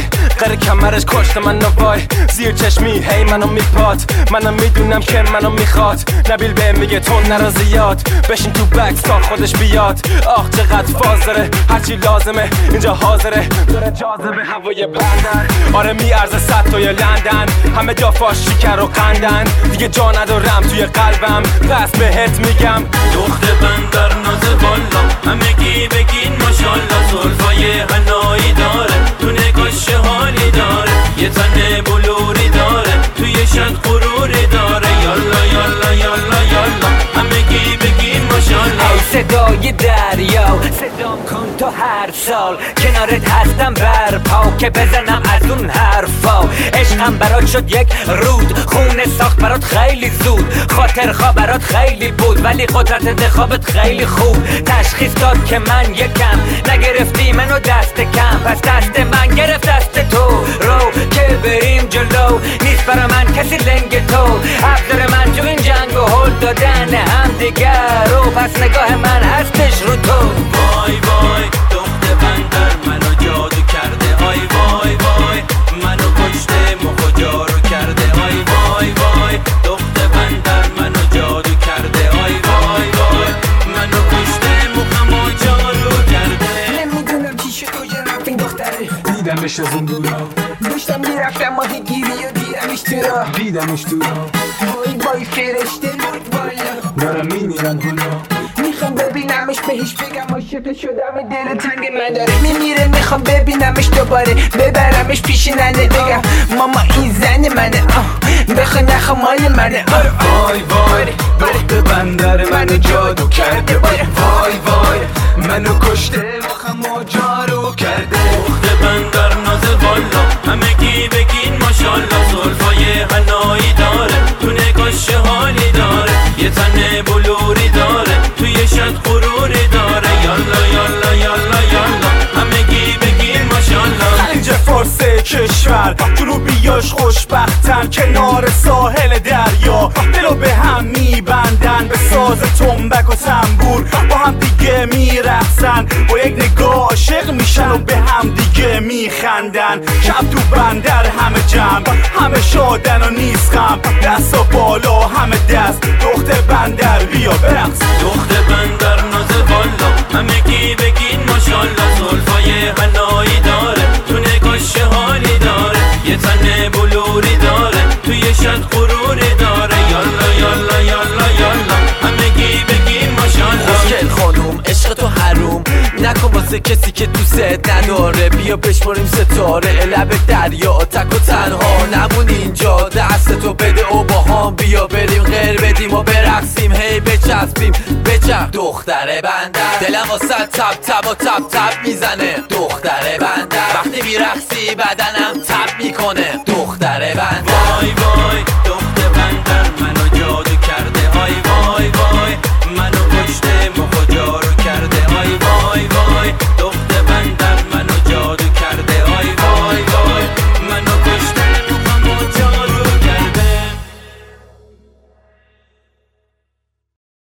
قره کمرش کشت منو وای زیر چشمی هی منو میپاد منم میدونم که منو میخواد نبیل به میگه تو نرو زیاد بشین تو بکس تا خودش بیاد آخ چقدر فاز داره هرچی لازمه اینجا حاضره داره جاذبه هوای بندر آره میارزه 100 تا لندن همه دافاش شکر و قندن دیگه جا ندارم توی قلبم پس بهت میگم دخت بندر ناز بالا همگی بگین ماشالله زلفای حنایی داره تو نگاش حالی داره یه تن بلوری داره توی شد غروری داره یالا یالا یالا یالا همگی بگین ماشالله ای صدای دریا صدام کن تو هر سال کنارت هستم برپا که بزنم از اون حرفا عشقم برات شد یک رود خونه ساخت برات خیلی زود خاطرخواه برات خیلی بود ولی قدرت انتخابت خیلی خوب تشخیص داد که من یکم نگرفتی منو دست کم پس دست من گرفت دست تو رو که بریم جلو نیست برا من کسی لنگ تو ابزار من تو این جنگ و هل دادن هم دیگر رو پس نگاه من هستش رو تو وای وای دخت بندر منو جادو کرده آی وای وای منو کشته مخ جارو کرده آی وای وای دخت بندر منو جادو کرده آی وای وای منو کشته مخمو جارو کرده نمیدونم چی شد کجا رفت این دختره دیدمش از اون دورا داشتم میرفتم ماهی گیری و دیدمش تو راه وای وای فرشته بود بالا دارم میمیرم حالا میخوام ببینمش بهش بگم عاشق شدم دل تنگ من داره میمیره میخوام ببینمش دوباره ببرمش پیش ننه بگم ماما این زن منه بخواه نخواه مال منه وای وای دخت بندر منو جادو کرده وای وای منو کشته مخمو جارو کرده دخت بندر ناز بالا همگی بگین ماشالله زلفای حنایی داره تو نگاش حالی داره یه تن بلوری داره توی شد غروری داره یالا یالا یالا یالا همگی بگین ماشالله خلیج فارس کشور جنوبیاش خوشبختن کنار ساحل دریا دلو به هم میبندن به ساز تنبک و تنبور با هم دیگه میرقصن با یک نگاه عاشق میشن و به هم دیگه میخندن شب تو بندر همه جمع همه شادن و نیست غم دست و بالا همه دست دختر بندر بیا برقص دخت بندر ناز بالا همگی بگین ماشالله زلفای حنایی داره تو نگاش حالی داره یه تن بلوری داره توی شد غروری داره یالا یالا یالا یالا همگی بگین ماشالله خوشگل خانوم عشق تو حروم نکن واسه کسی که دوست نداره بیا بشماریم ستاره لب دریا تک و تنها نمون اینجا دست تو بده و با هم بیا بریم غیر بدیم و برقصیم هی بچسبیم بچرخ دختر بندر دلم واسه تب تب و تب تب میزنه دختر بندر وقتی میرقصی بدنم تب میکنه دختر بندر وای وای